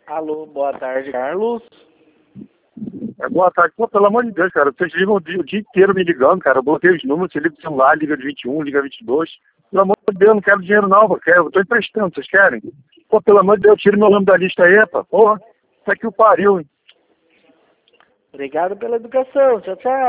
Alô, boa tarde, Carlos. Boa tarde. Pô, pelo amor de Deus, cara, vocês ligam o dia inteiro me ligando, cara. Eu botei os números, você liga o celular, liga de 21, liga 22. Pelo amor de Deus, não quero dinheiro não, pô. Eu tô emprestando, vocês querem? Pô, pelo amor de Deus, tira meu nome da lista aí, pô. Porra, isso aqui o pariu, hein? Obrigado pela educação. Tchau, tchau.